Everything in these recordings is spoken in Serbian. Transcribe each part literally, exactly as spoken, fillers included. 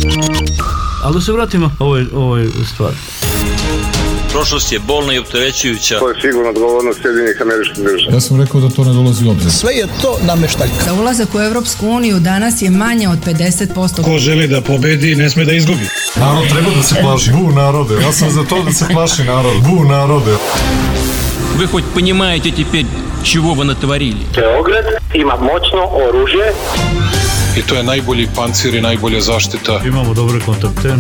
Ali da se vratimo ovoj, ovoj stvari. Prošlost je bolna i opterećujuća. To je sigurno odgovornost Sjedinjenih Američkih Država. Ja sam rekao da to ne dolazi u obzir. Sve je to nameštaljka. Za ulazak u Evropsku uniju danas je manje od pedeset posto. Ko želi da pobedi, ne sme da izgubi. Narod treba da se plaši. Bu narode. Ja sam za to da se plaši narod. Bu narode. Вы хоть понимаете теперь, чего вы натворили? Beograd ima moćno oružje. I to je najbolji pancir i najbolja zaštita. Imamo dobre kontakte.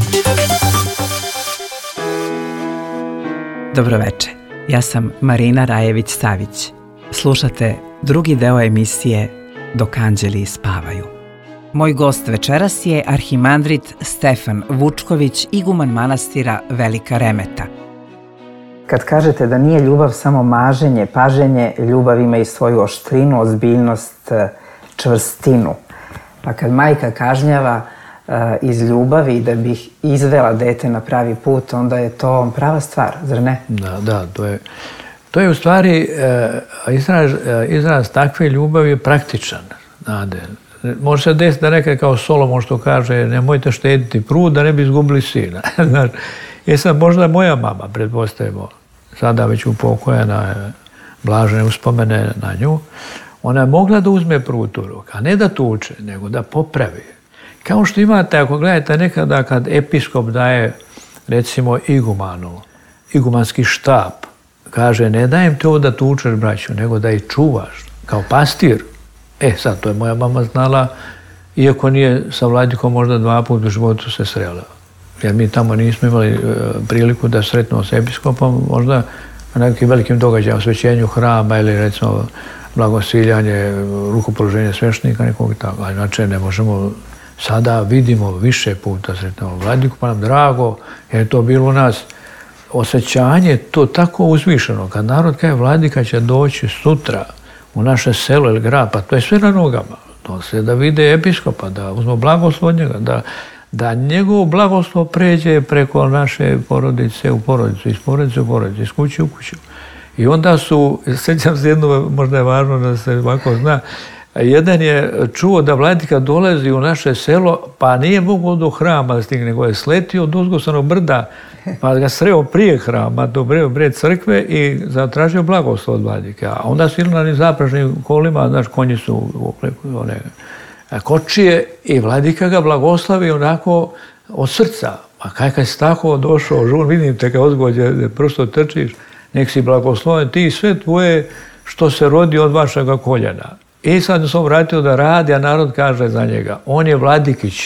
Dobroveče, ja sam Marina Rajević-Savić. Slušate drugi deo emisije Dok anđeli spavaju. Moj gost večeras je arhimandrit Stefan Vučković, iguman manastira Velika Remeta. Kad kažete da nije ljubav samo maženje, paženje, ljubav ima i svoju oštrinu, ozbiljnost, čvrstinu. Pa kad majka kažnjava uh, iz ljubavi da bi izvela dete na pravi put, onda je to prava stvar, zar ne? Da, da, to je, to je u stvari uh, izraz, uh, izraz takve ljubavi je praktičan. Znate. Može se desiti da neka kao Solomon što kaže nemojte štediti prud da ne bi izgubili sina. Znači, je sad možda moja mama, pretpostavimo, sada već upokojena, blažene uspomene na nju, ona je mogla da uzme prut u ruk, a ne da tuče, nego da popravi. Kao što imate, ako gledate nekada kad episkop daje, recimo, igumanu, igumanski štap, kaže, ne dajem te ovo da tučeš, braću, nego da ih čuvaš, kao pastir. E, sad, to je moja mama znala, iako nije sa vladikom možda dva puta u životu se srela. Jer mi tamo nismo imali priliku da sretnemo s episkopom, možda na nekim velikim događajima, osvećenju hrama ili, recimo, blagosiljanje, rukopoloženje sveštenika, nekog i tako. A inače ne možemo, sada vidimo više puta sretnemo vladiku, pa nam drago, jer je to bilo u nas osjećanje to tako uzvišeno. Kad narod kaže vladika će doći sutra u naše selo ili grad, pa to je sve na nogama. To se da vide episkopa, da uzmo blagoslov od njega, da, da njegov blagoslov pređe preko naše porodice u porodicu, iz porodice u porodicu, iz kuće u kuću. I onda su, sjećam se jedno, možda je važno da se ovako zna, jedan je čuo da vladika dolazi u naše selo, pa nije mogao do hrama da stigne, nego je sletio od uzgosanog brda, pa ga sreo prije hrama, do bre crkve i zatražio blagoslov od vladike. A onda su ili na onim zapražnim kolima, znaš, konji su one kočije i vladika ga blagoslovi onako od srca. A kaj kad si tako došao, žur, vidim te kao odgođe, prosto trčiš, nek si blagosloven ti i sve tvoje što se rodi od vašega koljena. I sad sam vratio da radi, a narod kaže za njega, on je Vladikić.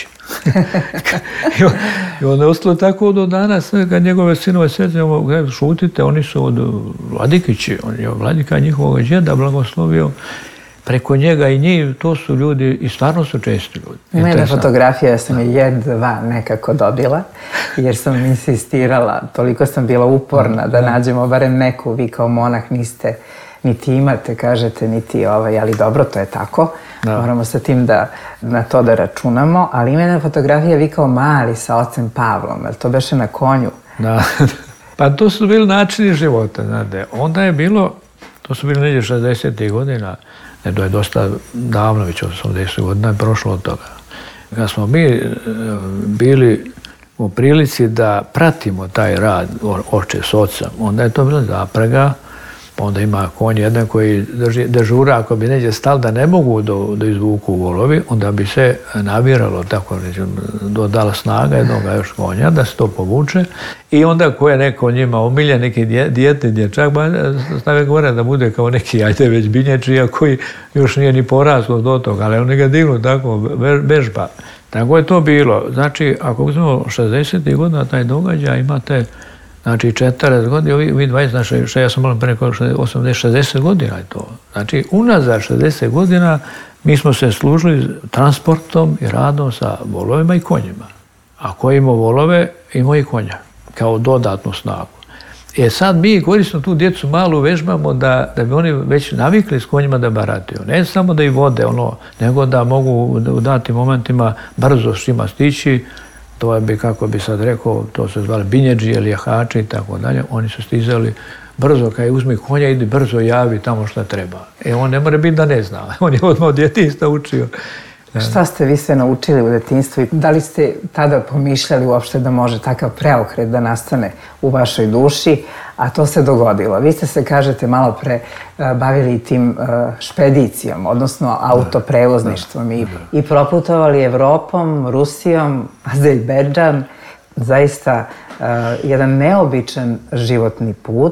I onda je ostalo tako do danas, kad njegove sinove srećemo, šutite, oni su od Vladikići, on je Vladika njihovog džeda blagoslovio. Preko njega i njih, to su ljudi, i stvarno su česti ljudi. Ima jedna fotografija, ja sam je jedva nekako dobila, jer sam insistirala, toliko sam bila uporna da nađemo barem neku, vi kao monah niste, niti imate, kažete, niti ovaj, ali dobro, to je tako. Da. Moramo sa tim da, na to da računamo, ali ima jedna fotografija, vi kao mali sa ocem Pavlom, jel to beše na konju? Da, pa to su bili načini života, znate. Onda je bilo, to su bili negdje šezdesetih godina, ne, to je dosta davno, već osamdeset godina je prošlo od toga. Kad smo mi bili u prilici da pratimo taj rad oče s ocem, onda je to bila zaprega, onda ima konj jedan koji drži, dežura, ako bi neđe stal da ne mogu do, do izvuku volovi, onda bi se naviralo, tako rećem, dodala snaga jednog još konja da se to povuče i onda ko je neko njima omiljen, neki dijete, dječak, ba stave gore da bude kao neki, ajde već binječija koji još nije ni poraslo do toga, ali oni ga dignu tako, bežba. Tako je to bilo. Znači, ako uzmemo šezdesetih godina taj događaj, imate znači četrdeset godina, vi dvadeset, znači ja sam malo preko osamdeset šezdeset godina je to. Znači, unazad šezdeset godina mi smo se služili transportom i radom sa volovima i konjima. A ko ima volove, ima i konja, kao dodatnu snagu. E sad mi koristimo tu djecu malo vežbamo da, da bi oni već navikli s konjima da barataju. Ne samo da ih vode, ono, nego da mogu u datim momentima brzo s njima stići. To je bi, kako bi sad rekao, to se zvali binjeđi ili jahači i tako dalje. Oni su stizali brzo, kad je uzmi konja, idi brzo javi tamo šta treba. E on ne mora biti da ne zna. On je odmah od djetinjstva učio. Šta ste vi sve naučili u detinjstvu i da li ste tada pomišljali uopšte da može takav preokret da nastane u vašoj duši, a to se dogodilo? Vi ste se, kažete, malo pre bavili tim špedicijom, odnosno autoprevozništvom i, i proputovali Evropom, Rusijom, Azerbejdžan. Zaista jedan neobičan životni put.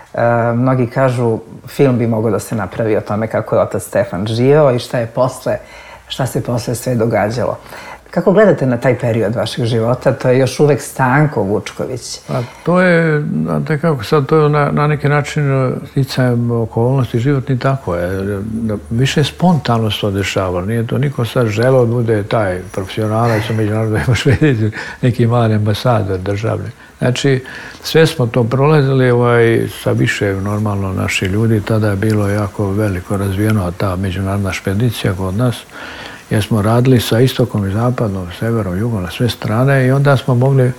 Mnogi kažu film bi mogao da se napravi o tome kako je otac Stefan živeo i šta je posle, šta se posle sve događalo. Kako gledate na taj period vašeg života? To je još uvek Stanko Vučković. A to je, znate kako, sad to je na, na neki način sticajem okolnosti životni, tako je. Više spontano se to dešavalo. Nije to niko sad želeo da bude taj profesionalac u međunarodnoj špediciji, neki mali ambasador državni. Znači, sve smo to prolazili ovaj, sa više normalno naši ljudi. Tada je bilo jako veliko razvijeno ta međunarodna špedicija kod nas. Jer smo radili sa istokom i zapadom, severom, jugom, na sve strane i onda smo mogli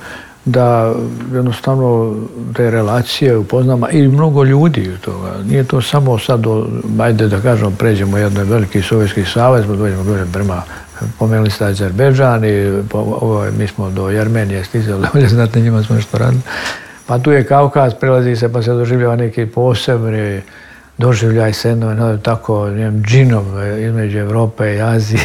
da jednostavno te relacije upoznamo i mnogo ljudi u toga. Nije to samo sad, do, ajde da kažemo, pređemo jednoj veliki Sovjetski savez, dođemo dođemo prema, pomenuli ste Azerbejdžan i ovo, mi smo do Jermenije stizali, ovdje znate, njima smo nešto radili. Pa tu je Kavkaz, prelazi se pa se doživljava neki posebni doživljaj se jedno, tako, njem, džinom između Evrope i Azije.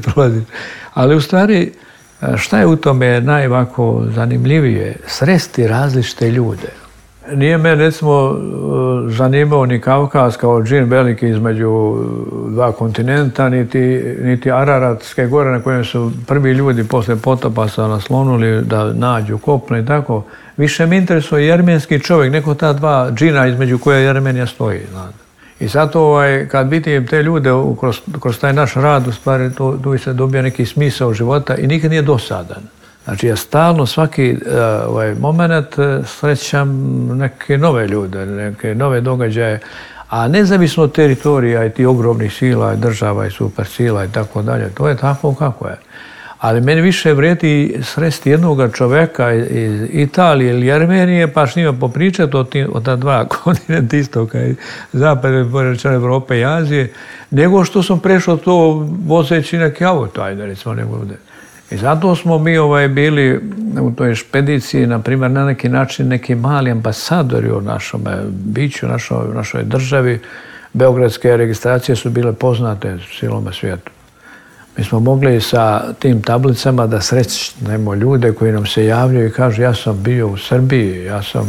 Ali u stvari, šta je u tome najvako zanimljivije? Sresti različite ljude. Nije me, recimo, zanimao ni Kavkaz kao džin veliki između dva kontinenta, niti, niti Araratske gore na kojem su prvi ljudi posle potopa se naslonuli da nađu kopno i tako. Više me interesuje jermenski čovjek, neko ta dva džina između koje Jermenija stoji, znate. I zato ovaj, kad vidim te ljude kroz, kroz taj naš rad, u stvari tu, tu se dobija neki smisao života i nikad nije dosadan. Znači ja stalno svaki ovaj, moment srećam neke nove ljude, neke nove događaje, a nezavisno od teritorija i ti ogromnih sila i država i supersila i tako dalje, to je tako kako je. Ali meni više vrijedi sresti jednog čoveka iz Italije ili Armenije, pa s njima popričati o, o ta dva kontinenta istoka i zapadne porečane Evrope i Azije, nego što sam prešao to vozeći neki auto, ajde recimo nego ovdje. I zato smo mi ovaj, bili u toj špediciji, na primjer, na neki način neki mali ambasadori u našom biću, našoj, našoj državi. Beogradske registracije su bile poznate cijelome svijetu. Mi smo mogli sa tim tablicama da srećnemo ljude koji nam se javljaju i kažu ja sam bio u Srbiji, ja sam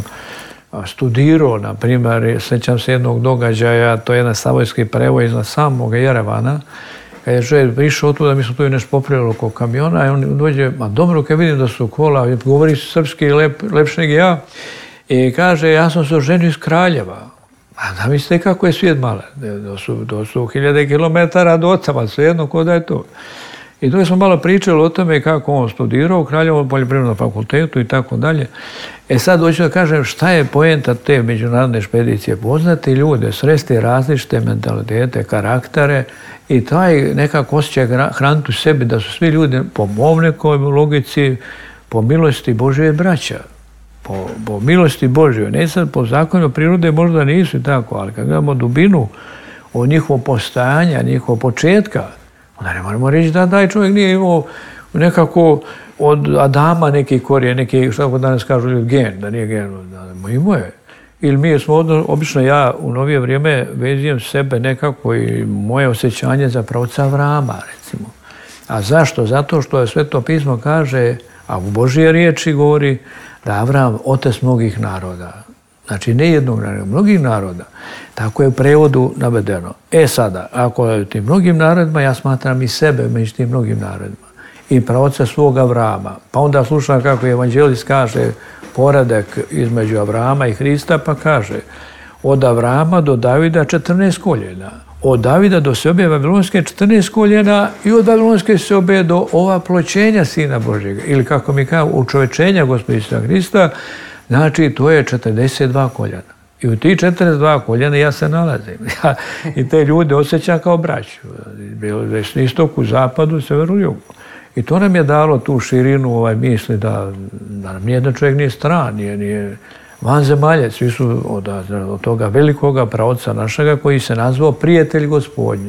studirao, na primjer, sjećam se jednog događaja, to je jedan savojski prevoj iznad samog Jerevana. Kad je čovjek prišao tu da mi smo tu i nešto popravili oko kamiona i on dođe, ma dobro, kad vidim da su kola, govori srpski lep, lepši nego ja, i kaže ja sam se oženio iz Kraljeva. A da mislite kako je svijet male, to su, to su hiljade kilometara do ocama, svejedno ko da je to. I tu smo malo pričali o tome kako on studirao u Kraljevom poljoprivrednom fakultetu i tako dalje. E sad hoću da kažem šta je poenta te međunarodne špedicije. Poznati ljude, sresti različite mentalitete, karaktere i taj nekako osjećaj hraniti u sebi da su svi ljudi po mom nekoj logici, po milosti Božje braća. Po, po milosti Božjoj. Ne sad po zakonu prirode možda nisu tako, ali kad gledamo dubinu od njihovog postajanja, njihovog početka, onda ne moramo reći da taj čovjek nije imao nekako od Adama neki korijen, neki, što danas kažu, ili gen, da nije gen, da imao je. Ili mi smo, obično ja u novije vrijeme vezujem sebe nekako i moje osjećanje za pravca Avrama, recimo. A zašto? Zato što je Sveto pismo kaže, a u Božje riječi govori, da Avram otac mnogih naroda. Znači, ne jednog naroda, mnogih naroda. Tako je u prevodu navedeno. E sada, ako je tim mnogim narodima, ja smatram i sebe među tim mnogim narodima. I praoca svog Avrama. Pa onda slušam kako evanđelist kaže poredak između Avrama i Hrista, pa kaže od Avrama do Davida četrnaest koljena. Od Davida do seobe Vavilonske četrnaest koljena i od Vavilonske seobe do ova ploćenja Sina Božjega. Ili kako mi kao učovečenja Gospodina Isusa Hrista, znači to je četrdeset dva koljena. I u tih četrdeset dva koljena ja se nalazim. Ja, i te ljude osjećam kao braću. Bilo na istoku, zapadu, severu, jugu. I to nam je dalo tu širinu ovaj, misli da, da nam nijedan čovjek nije stran, nije, nije vanzemaljac. Svi su od, od toga velikoga praoca našega koji se nazvao prijatelj Gospodnji.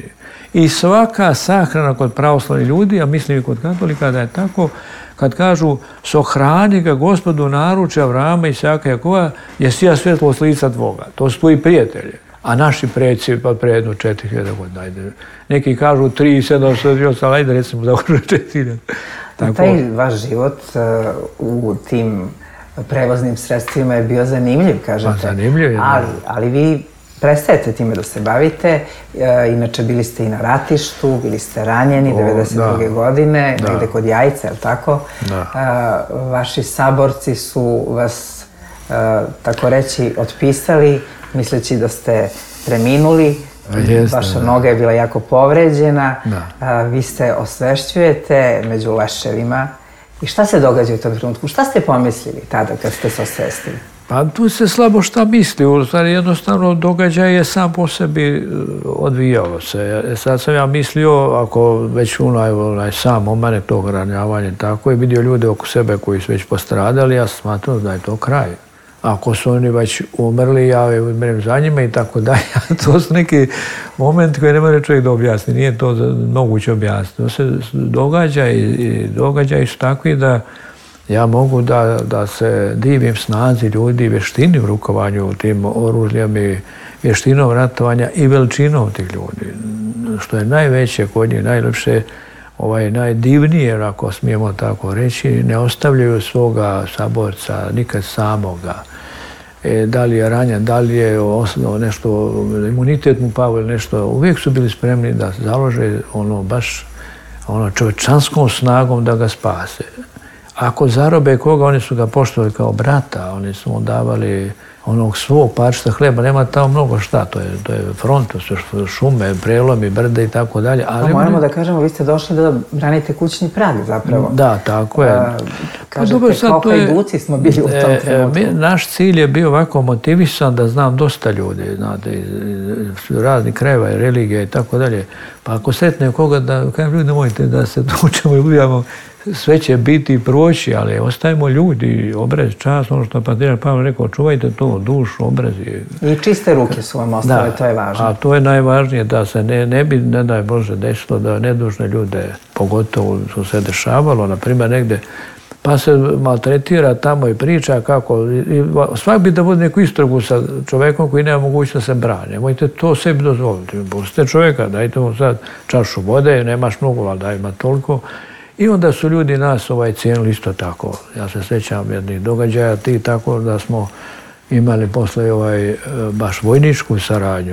I svaka sahrana kod pravoslavnih ljudi, a mislim i kod katolika da je tako, kad kažu sohrani ga Gospodu naruče Avrama, Isaka i Jakova, jesi ja svjetlost lica tvoga. To su tvoji prijatelji. A naši preci pa pre jedno četiri hiljade godina. Ajde. Neki kažu tri, sedam, sedam, ajde recimo da uđe četiri hiljade. Taj vaš život u tim prevoznim sredstvima je bio zanimljiv, kažete. Pa zanimljiv je. Ali, ali vi prestajete time da se bavite. Inače, bili ste i na ratištu, bili ste ranjeni devedeset druge godine, negde kod Jajca, je li tako? Da. Vaši saborci su vas, tako reći, otpisali, misleći da ste preminuli. Vaša noga je bila jako povređena. Vi se osvešćujete među leševima. I šta se događa u tom trenutku? Šta ste pomislili tada kad ste se osvestili? Pa tu se slabo šta misli. U stvari jednostavno događaj je sam po sebi odvijao se. Sad sam ja mislio, ako već onaj, onaj sam moment tog ranjavanja tako je vidio ljude oko sebe koji su već postradali, ja sam smatrao da je to kraj. Ako su oni već umrli, ja umrem za njima i tako dalje. To su neki momenti koje ne može čovjek da objasni. Nije to moguće objasniti. To se događa i događaji su takvi da ja mogu da, da se divim snazi ljudi, vještini u rukovanju tim oružjem i vještinom ratovanja i veličinom tih ljudi. Što je najveće kod njih, najlepše, ovaj, najdivnije, ako smijemo tako reći, ne ostavljaju svoga saborca nikad samoga. E, da li je ranjen, da li je osnovno nešto, imunitet mu pao ili nešto, uvijek su bili spremni da se založe ono baš ono čovječanskom snagom da ga spase. Ako zarobe koga, oni su ga poštovali kao brata, oni su mu davali onog svog parčeta hleba, nema tamo mnogo šta, to je, to je front, to su šume, prelomi, brde i tako dalje. Ali moramo oni... da kažemo, vi ste došli da branite kućni prag zapravo. Da, tako je. A, kažete, pa, kao hajduci smo bili u tom trenutku. E, naš cilj je bio ovako motivisan da znam dosta ljudi, znate, iz raznih krajeva i religija i tako dalje. Pa ako sretne koga da, kažem, ljudi, nemojte da se tučemo i ubijamo, sve će biti i proći, ali ostajemo ljudi, obrez, čast, ono što Patrijarh Pavle rekao, čuvajte to, dušu, obrez. I čiste ruke su vam ostale, to je važno. A to je najvažnije, da se ne, ne bi, ne daj Bože, desilo da nedužne ljude, pogotovo su se dešavalo, na primjer negde, pa se maltretira tamo i priča kako, i svak bi da bude neku istragu sa čovekom koji nema mogućnost da se brani. Nemojte to sebi dozvoliti. Pustite čovjeka, dajte mu sad čašu vode, nemaš mnogo, ali daj ima toliko. I onda su ljudi nas ovaj cijenili isto tako. Ja se sjećam jednih događaja ti tako da smo imali posle ovaj baš vojničku saradnju.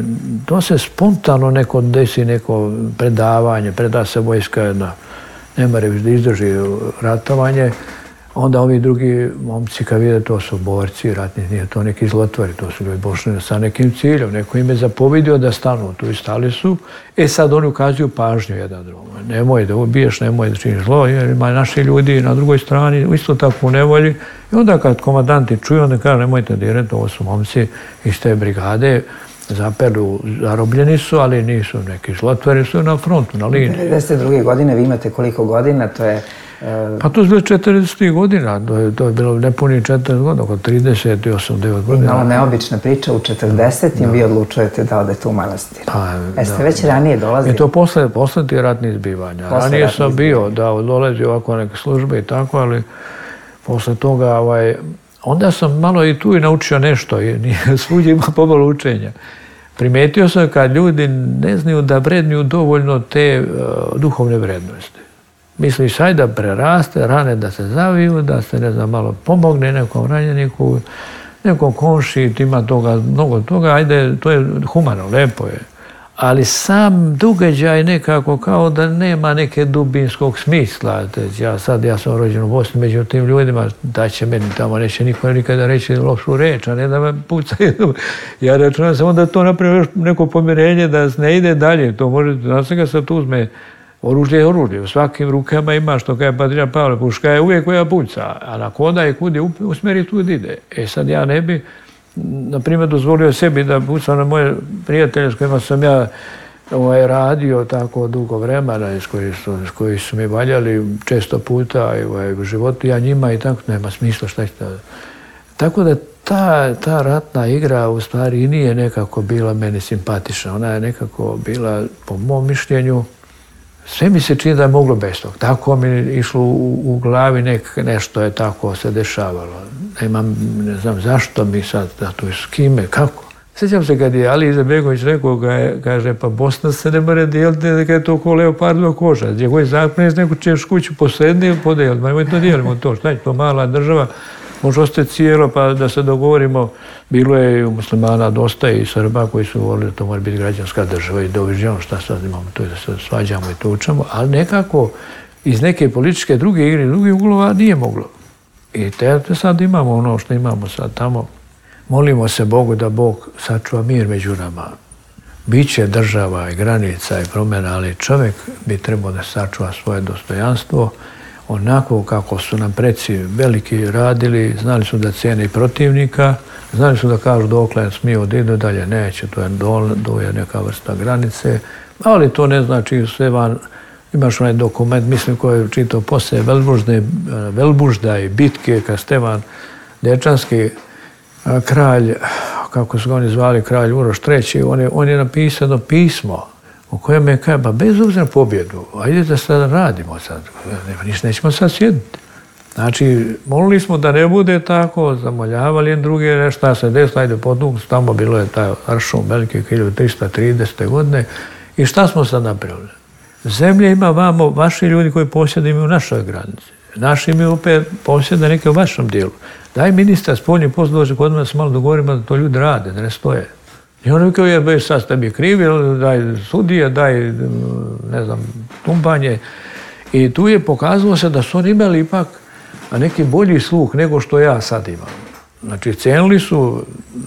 To se spontano neko desi, neko predavanje, preda se vojska jedna, ne mora da izdrži ratovanje. Onda ovi drugi momci kad vide to su borci ratni, nije to neki zlotvari, to su ljudi bošni sa nekim ciljem. Neko im je zapovidio da stanu tu i stali su. E sad oni ukazuju pažnju jedan drugom. Nemoj da ubiješ, nemoj da činiš zlo, jer ima naši ljudi na drugoj strani isto tako u nevolji. I onda kad komandanti čuju, onda kaže nemojte dirati, ovo su momci iz te brigade, zapelu, zarobljeni su, ali nisu neki zlotvari, su na frontu, na liniji. devedeset druge godine, vi imate koliko godina, to je... Pa to je bilo četrdeset godina, to je, to je bilo nepunih četrdeset godina, oko trideset osam devet godina. Malo neobična priča, u četrdesetim vi odlučujete da odete u manastir. Pa, Jeste da, već ranije dolazili? I to posle, posle ti ratnih zbivanja. Posle ranije sam bio, da dolazio ovako neke službe i tako, ali posle toga, ovaj, onda sam malo i tu i naučio nešto, i svuđe ima pomalo učenja. Primetio sam kad ljudi ne znaju da vrednuju dovoljno te uh, duhovne vrednosti. Misliš, aj da preraste, rane da se zaviju, da se, ne znam, malo pomogne nekom ranjeniku, nekom komši, ima toga, mnogo toga, ajde, to je humano, lepo je. Ali sam događaj nekako kao da nema neke dubinskog smisla. Ja sad, ja sam rođen u Bosni među tim ljudima, da će meni tamo neće niko nikada reći lošu reč, a ne da me pucaju. Ja računam sam onda to napravio neko pomirenje da ne ide dalje. To može, znaš ga sad uzme, oružje je oružje. U svakim rukama ima, što kaže Patrijarh Pavle, puška je uvijek koja puca, a na koda je kud je usmeri, tud ide. E sad ja ne bi, na primjer, dozvolio sebi da pucam na moje prijatelje s kojima sam ja ovaj, radio tako dugo vremena, s koji su, s koji su mi valjali često puta ovaj, u životu, ja njima i tako, nema smisla šta ćete. Tako da ta, ta ratna igra u stvari nije nekako bila meni simpatična. Ona je nekako bila, po mom mišljenju, sve mi se čini da je moglo bez tog. Tako mi je išlo u, u glavi nek, nešto je tako se dešavalo. Nemam, ne znam zašto mi sad, da to je s kime, kako. Sjećam se kad je Ali Izetbegović rekao, kaže, pa Bosna se ne more dijeliti kada je to ko leopardova koža. Gdje koji zaknes neku ćeš kuću posedni ili podijeliti. Ma nemoj to dijelimo to. Šta je to mala država? Može ostati cijelo pa da se dogovorimo. Bilo je i u muslimana dosta i Srba koji su govorili da to mora biti građanska država i doviđamo šta sad imamo to i da se svađamo i tučamo. Ali nekako iz neke političke druge igre, drugih uglova nije moglo. I te sad imamo ono što imamo sad tamo. Molimo se Bogu da Bog sačuva mir među nama. Biće država i granica i promjena, ali čovjek bi trebao da sačuva svoje dostojanstvo onako kako su nam preci veliki radili, znali su da cijene i protivnika, znali su da kažu dokle smiju da idu, dalje neće, to je, dol, to je neka vrsta granice, ali to ne znači sve van. Imaš onaj dokument, mislim, koji je čitao poslije Velbužde, Velbužda i bitke, kad Stevan Dečanski, kralj, kako su ga oni zvali, kralj Uroš treći, on je, on je napisano pismo u kojem je kaže, ba bez obzira na pobjedu, ajde da sad radimo sad, ništa nećemo sad sjediti. Znači, molili smo da ne bude tako, zamoljavali jedan drugi, šta se desilo, ajde podnuk, tamo bilo je taj aršum veliki hiljadu trista tridesete godine i šta smo sad napravili? Zemlje ima vamo, vaši ljudi koji posjedaju u našoj granici. Naši mi opet posjede neke u vašem dijelu. Daj ministar spoljnih poslova dođe kod nas malo dogovorimo da to ljudi rade, da ne stoje. I on rekao, je, bez sad ste mi krivi, daj sudije, daj, ne znam, tumbanje. I tu je pokazalo se da su oni imali ipak neki bolji sluh nego što ja sad imam. Znači, cijenili su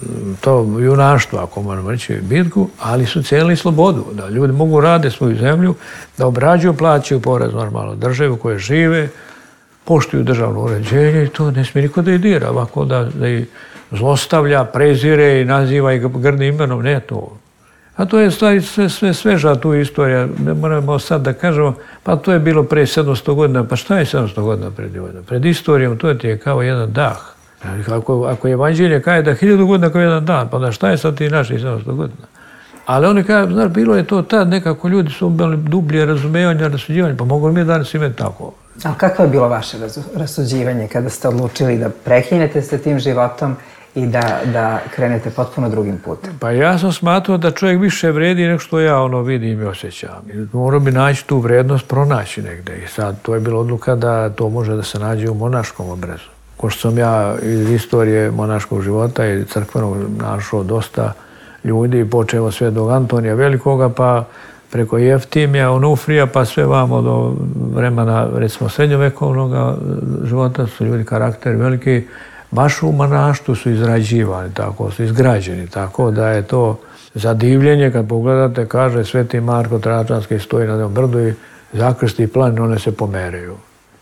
to junaštvo, ako moramo reći, bitku, ali su cijenili slobodu, da ljudi mogu raditi svoju zemlju, da obrađuju, plaćaju porez normalno državu koje žive, poštuju državno uređenje i to ne smije niko da ih dira, ovako da, da ih zlostavlja, prezire i naziva ih grdnim imenom, ne to. A to je stvari sve, sve sveža tu istorija, ne moramo sad da kažemo, pa to je bilo pre sedamsto godina, pa šta je sedamsto godina pred godina? Pred istorijom to ti je kao jedan dah. Ako, ako je evanđelje kaže da hiljadu godina kao jedan dan, pa da šta je sad ti naših sedamsto godina? Ali oni kaže, znaš, bilo je to tad, nekako ljudi su imali dublje razumevanja, rasuđivanja, pa mogu li mi danas imati tako? A kako je bilo vaše rasuđivanje kada ste odlučili da prekinete sa tim životom i da, da krenete potpuno drugim putem? Pa ja sam smatrao da čovjek više vredi nego što ja ono vidim i osjećam. Morao bi naći tu vrednost, pronaći negde. I sad to je bila odluka da to može da se nađe u monaškom obrezu. Ko što sam ja iz istorije monaškog života i crkvenog našao dosta ljudi, počeo sve do Antonija Velikoga, pa preko Jeftimija, Onufrija, pa sve vamo do vremena, recimo, srednjovekovnog života su ljudi karakteri veliki, baš u monaštvu su izrađivani, tako su izgrađeni, tako da je to zadivljenje, kad pogledate, kaže Sveti Marko Tračanski stoji na jednom brdu i zakrsti plan, one se pomeraju.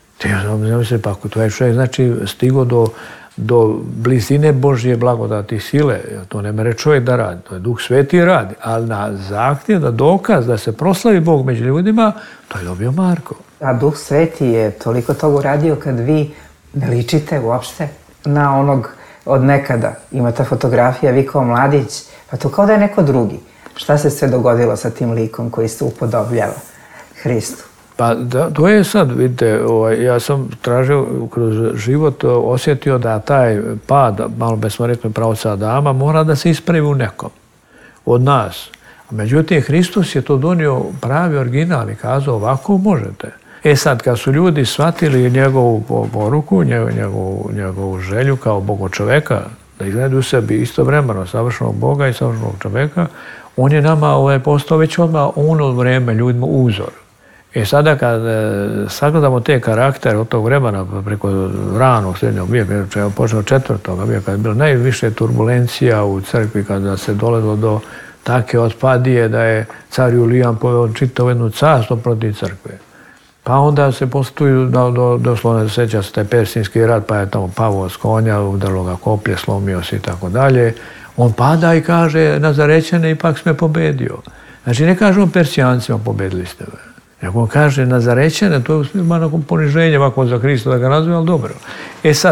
Znam se, pa to je čovjek, znači, stigo do do blizine Božje blagodati sile. To ne mere čovjek da radi, to je Duh Sveti radi, ali na zahtjev, na dokaz da se proslavi Bog među ljudima, to je dobio Marko. A Duh Sveti je toliko toga uradio kad vi ne ličite uopšte na onog od nekada. Imate fotografija, vi kao mladić, pa to kao da je neko drugi. Šta se sve dogodilo sa tim likom koji se upodobljava Hristu? Pa da, to je sad, vidite, ovaj, ja sam tražio kroz život, osjetio da taj pad, malo bez smo rekli pravca Adama, mora da se ispravi u nekom od nas. Međutim, Hristos je to donio pravi original i kazao ovako možete. E sad, kad su ljudi shvatili njegovu poruku, njegovu, njegovu želju kao Boga čoveka, da izgledu u sebi istovremeno savršenog Boga i savršenog čoveka, on je nama ovaj, postao već odmah ono vreme ljudima uzor. I sada kad sagledamo te karaktere od tog vremena preko ranog srednjog vijeka, počeo četvrtog vijeka, kad je bilo najviše turbulencija u crkvi, kada se dolazilo do take otpadije da je car Julijan poveo čitavu jednu carstvo protiv crkve. Pa onda se postuju, doslovno se seća se taj Persinski rat, pa je tamo pavo s konja, udarilo ga koplje, slomio se i tako dalje. On pada i kaže, Nazarećane ipak sme pobedio. Znači ne kaže on Persijancima, pobedili ste me. Nego on kaže Nazarećane, to je malo poniženje ovako za Hrista da ga nazove, ali dobro. E sad,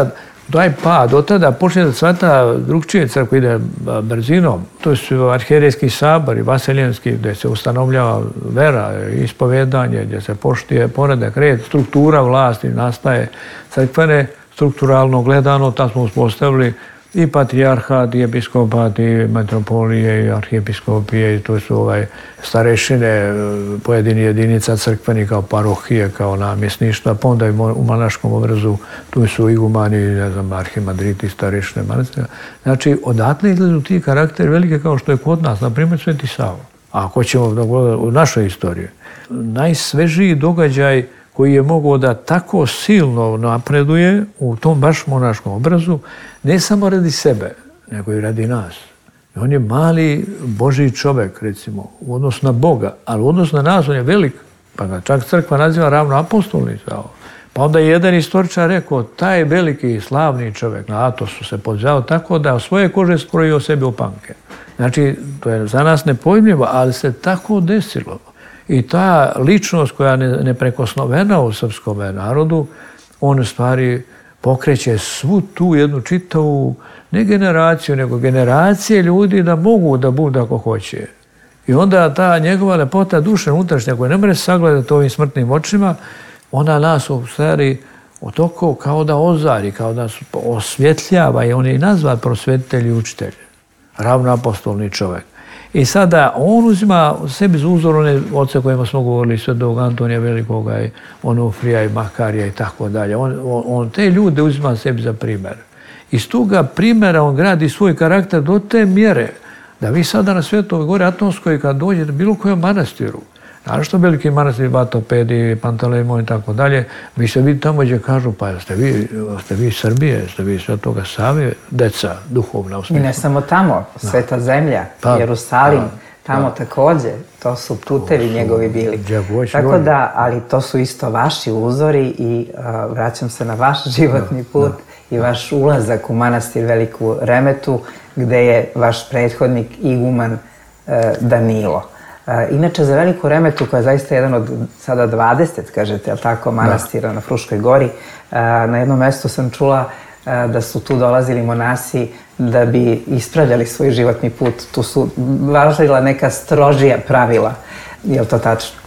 taj pad, od tada počne da cvata drugčije crkva, ide brzinom. To su arhijerejski sabor i vaseljenski, gdje se ustanovljava vera, ispovedanje, gdje se poštuje poredak, red, struktura vlasti nastaje crkvene, strukturalno gledano, tam smo uspostavili i patrijarhat, i episkopat, i metropolije, i arhijepiskopije, i to su ovaj, starešine pojedini jedinica crkveni kao parohije, kao namjesništva, pa onda i u monaškom obrazu tu su igumani, ne znam, arhimandriti, starešine, manastira. Znači, odatle izgledu ti karakteri velike kao što je kod nas, na primjer Sveti Sava. A ako ćemo da gledamo u našoj istoriji, najsvežiji događaj koji je mogao da tako silno napreduje u tom baš monaškom obrazu, ne samo radi sebe, nego i radi nas. I on je mali Božji čovjek, recimo, u odnosu na Boga, ali u odnosu na nas on je velik, pa ga čak crkva naziva ravno apostolni Sava. Pa onda je jedan istoričar rekao, taj veliki i slavni čovjek na Atosu se podzvao tako da svoje kože skrojio sebi u panke. Znači, to je za nas nepojmljivo, ali se tako desilo. I ta ličnost koja je neprekosnovena u srpskom narodu, on u stvari pokreće svu tu jednu čitavu, ne generaciju, nego generacije ljudi da mogu da budu ako hoće. I onda ta njegova lepota duše unutrašnja, koja ne može sagledati ovim smrtnim očima, ona nas u stvari otoko kao da ozari, kao da osvjetljava i on je i nazvat prosvjetitelj i učitelj. Ravnoapostolni čovjek. I sada on uzima sebi za uzor one oce kojima smo govorili, Svetog Antonija Velikoga i Onufrija i Makarija i tako dalje. On, on te ljude uzima sebi za primjer. Iz toga primjera on gradi svoj karakter do te mjere da vi sada na Svetoj Gori Atonskoj kad dođete bilo kojem manastiru, našto veliki manastir, Vatopedi, Pantelejmon i tako dalje, vi se vidite tamo gdje kažu, pa ste vi, ste vi Srbije, ste vi Svetoga Save, deca, duhovna usmjeća. I ne samo tamo, Sveta zemlja, pa, Jerusalim, pa, tamo pa. Također, to su putevi su, njegovi bili. Tako da, ali to su isto vaši uzori i uh, vraćam se na vaš životni put da, i vaš ulazak u manastir Veliku Remetu, gdje je vaš prethodnik iguman uh, Danilo. Inače, za Veliku Remetu, koja je zaista jedan od sada dvadeset, kažete, ali tako, manastira na Fruškoj gori, na jednom mjestu sam čula da su tu dolazili monasi da bi ispravljali svoj životni put. Tu su važila neka strožija pravila. Je li to tačno?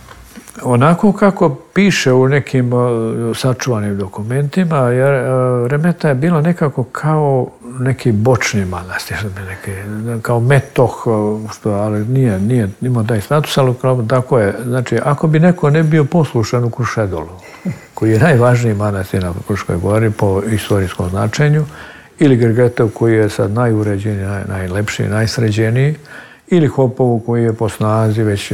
Onako kako piše u nekim sačuvanim dokumentima, jer Remeta je bila nekako kao neki bočni manastir, kao metoh, što, ali nije, nije imao taj status, ali tako je. Znači, ako bi neko ne bio poslušan u Krušedolu, koji je najvažniji manastir na Fruškoj gori po istorijskom značenju, ili Grgetov koji je sad najuređeniji, naj, najlepši, najsređeniji, ili Hopovu koji je po snazi već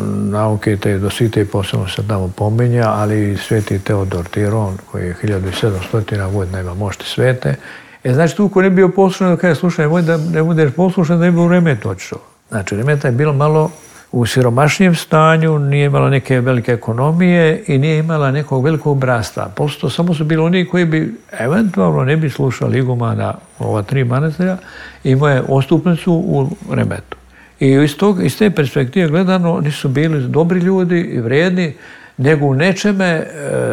nauke te dosite i posebno se tamo pominja, ali i sveti Teodor Tiron koji je hiljadu sedamsto godina ima mošti svete. E znači tu ko ne bio poslušan, da kaže slušaj, nemoj da ne budeš poslušan, da ne bi u Remetu odšao. Znači Remeta je bilo malo u siromašnijem stanju, nije imala neke velike ekonomije i nije imala nekog velikog bratstva. Posto samo su bili oni koji bi eventualno ne bi slušali igumana ova tri manastira, imao je ostupnicu u Remetu. I iz, tog, iz te perspektive gledano nisu bili dobri ljudi i vrijedni, nego u nečeme e,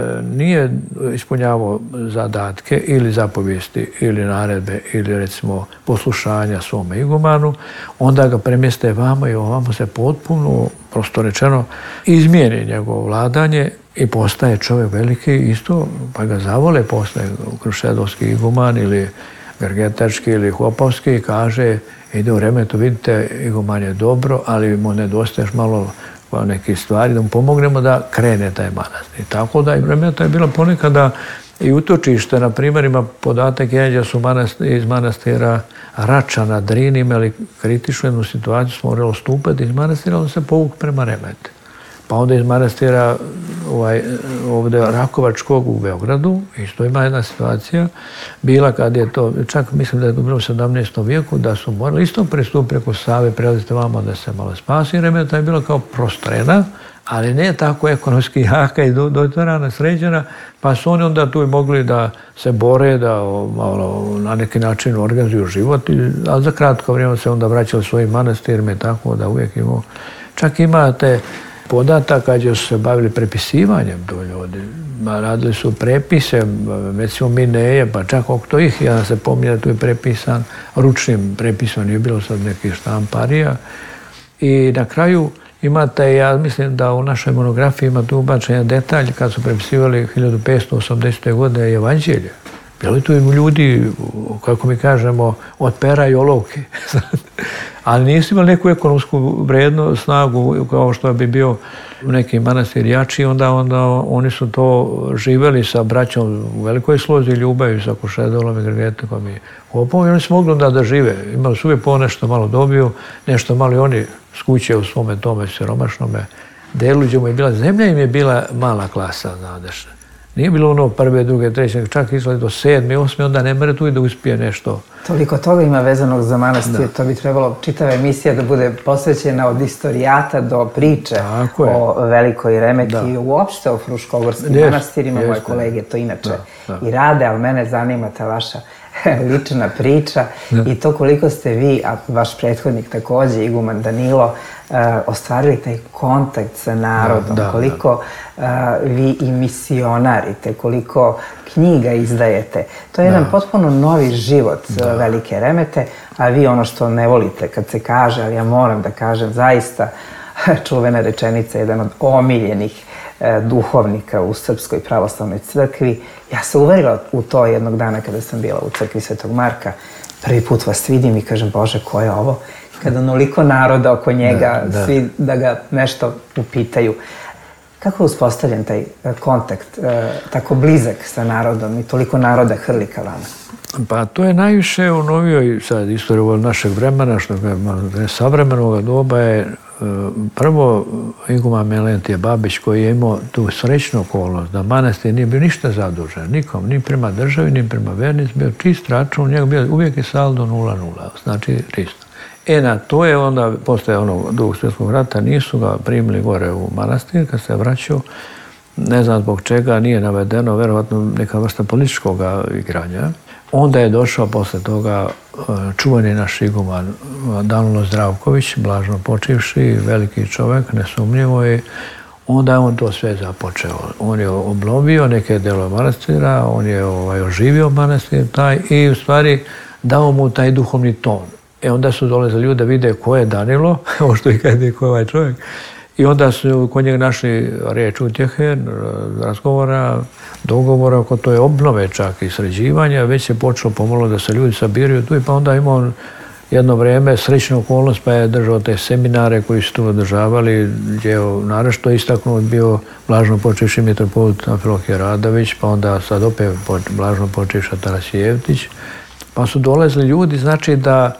nije ispunjavao zadatke ili zapovijesti ili naredbe ili recimo poslušanja svome igumanu, onda ga premjeste vamo i ovamo se potpuno, prosto rečeno, izmijeni njegovo vladanje i postaje čovjek veliki isto, pa ga zavole, postaje krušedolski iguman ili Grgetački ili Hopovski i kaže ide u Remetu, vidite, iguman je dobro, ali mu nedostaje malo neke stvari, da mu pomognemo da krene taj manastir. Tako da i Remeta je bila ponekada i utočište. Na primjer, ima podatak da su manastir, iz manastira Rača na Drini imali kritičnu jednu situaciju, smo morali stupati iz manastira, on se povuk prema Remete. Pa onda iz manastira ovaj, ovdje Rakovačkog u Beogradu, isto ima jedna situacija, bila kad je to, čak mislim da je to bilo u sedamnaestom vijeku, da su morali isto pristupiti preko Save, prelazite vamo da se malo spasi. Remeta je bila kao prostrena, ali ne tako ekonomski jaka i dotorana, sređena, pa su oni onda tu i mogli da se bore, da malo, na neki način organizuju život, ali za kratko vrijeme se onda vraćali svojim manastirima i tako da uvijek imao. Čak imate podataka gdje su se bavili prepisivanjem to ljudi. Radili su prepise, recimo Mineje, pa čak oko ih, jedan se pominje da tu je prepisan, ručnim prepisom, nije bilo sad nekih štamparija. I na kraju imate, ja mislim da u našoj monografiji ima tu ubačen detalj kad su prepisivali hiljadu petsto osamdesete. godine Evanđelje. Bilo je tu ljudi, kako mi kažemo, od pera i olovke. Ali nisu imali neku ekonomsku vrednu snagu kao što bi bio neki manastir jači, onda, onda oni su to živeli sa braćom u velikoj slozi ljubavi, sa Košedolom i Grgetikom i Hopom, i oni su mogli onda da žive. Imali su uvijek po nešto malo dobiju, nešto malo i oni skuće u svome tome siromašnome delu, gdje mu je bila zemlja, im je bila mala klasa, znadeš. Nije bilo ono prve, druge, treće, čak izgleda do sedme, osme, onda ne mere tu i da uspije nešto. Toliko toga ima vezanog za manastir, to bi trebalo čitava emisija da bude posvećena od istorijata do priče o Velikoj Remeti i uopšte o Fruškogorskim manastirima. Moje kolege to inače i rade, ali mene zanima ta vaša lična priča i to koliko ste vi, a vaš prethodnik također, iguman Danilo, ostvarili taj kontakt sa narodom, koliko vi i misionarite, koliko knjiga izdajete. To je jedan potpuno novi život Velike Remete, a vi ono što ne volite kad se kaže, ali ja moram da kažem, zaista čuvena rečenica, jedan od omiljenih duhovnika u Srpskoj pravoslavnoj crkvi. Ja se uverila u to jednog dana kada sam bila u crkvi Svetog Marka. Prvi put vas vidim i kažem, Bože, ko je ovo? Kada onoliko naroda oko njega, svi da ga nešto upitaju. Kako je uspostavljen taj kontakt, tako blizak sa narodom i toliko naroda hrli ka vama? Pa to je najviše u novijoj sad istoriji našeg vremena, što je savremenog doba je prvo iguman Melentije Babić koji je imao tu srećnu okolnost da manastir nije bio ništa zadužen, nikom, ni prema državi, ni prema vernici, bio čist račun, njega bio uvijek je saldo nula nula, znači čisto. E na to je onda, posle onog drugog svjetskog rata, nisu ga primili gore u manastir kad se vraćao, ne znam zbog čega, nije navedeno, verovatno neka vrsta političkog igranja. Onda je došao posle toga čuveni naš iguman Danilo Zdravković, blažno počivši, veliki čovjek, nesumnjivo je. Onda je on to sve započeo. On je obnovio neke delove manastira, on je oživio manastir taj i u stvari dao mu taj duhovni ton. E onda su dolazili ljudi da vide ko je Danilo, ovo što i kad je ko je ovaj čovjek. I onda su kod njega našli riječ utjehe, razgovora, dogovora oko to je obnove čak i sređivanja. Već je počelo pomalo da se ljudi sabiraju tu i pa onda imao jedno vrijeme srećnu okolnost pa je držao te seminare koji su tu održavali gdje je naročito istaknut bio blažno počivši mitropolit Amfilohije Radović, pa onda sad opet blažno počivši Tarasijevtić. Pa su dolazili ljudi, znači da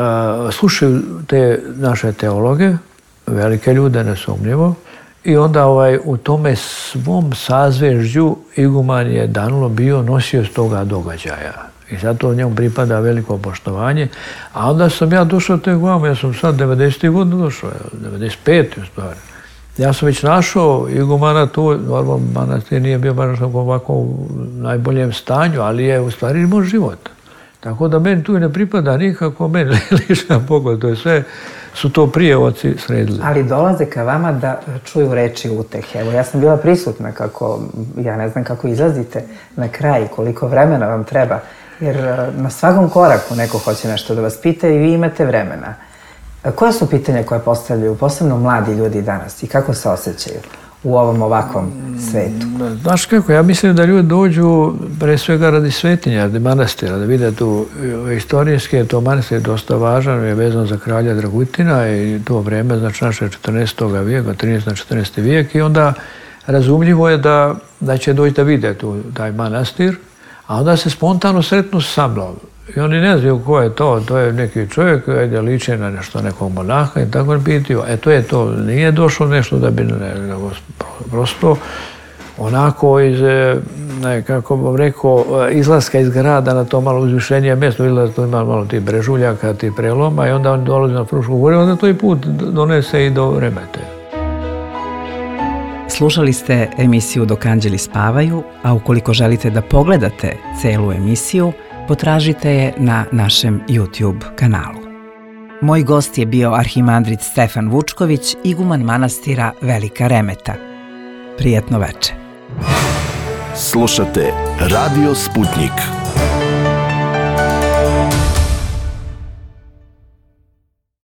slušaju te naše teologe, velike ljude, nesumnjivo, i onda ovaj, u tome svom sazvežđu iguman je Danilo bio nosio s toga događaja. I zato njemu pripada veliko poštovanje. A onda sam ja došao tek vamo, ja sam sad devedesetih godina došao, devedeset pete u stvari. Ja sam već našao igumana tu, normalno manastir nije bio baš ovako u najboljem stanju, ali je u stvari imao život. Tako da meni tu ne pripada nikako, meni lična pogled, to je sve, su to prije oci sredili. Ali dolaze ka vama da čuju reči utehe. Evo, ja sam bila prisutna kako, ja ne znam kako izlazite na kraj, koliko vremena vam treba, jer na svakom koraku neko hoće nešto da vas pita i vi imate vremena. Koja su pitanja koje postavljaju posebno mladi ljudi danas i kako se osjećaju u ovom ovakvom svetu? Znaš kako, ja mislim da ljudi dođu pre svega radi svetinja, radi manastira, da vide tu istorijski, to manastir je dosta važan, je vezan za kralja Dragutina i to vreme, znači naše četrnaestog vijeka, trinaesti četrnaesti vijek i onda razumljivo je da, da će doći da vide tu taj manastir, a onda se spontano sretnu sa mnom. I oni ne znaju ko je to, to je neki čovjek koji liči na nešto nekog monaha i tako ne pitaju. E to je to, nije došlo nešto da bi, ne, nego prosto onako iz, ne, kako bom rekao, izlaska iz grada na to malo uzvišenije mjesto, vidjela da to ima malo tih brežuljaka, tih preloma i onda oni dolaze na Frušku goru, onda to i put donese i do Remete. Slušali ste emisiju Dok anđeli spavaju, a ukoliko želite da pogledate celu emisiju, potražite je na našem YouTube kanalu. Moj gost je bio arhimandrit Stefan Vučković, iguman manastira Velika Remeta. Prijatno veče. Slušate Radio Sputnik.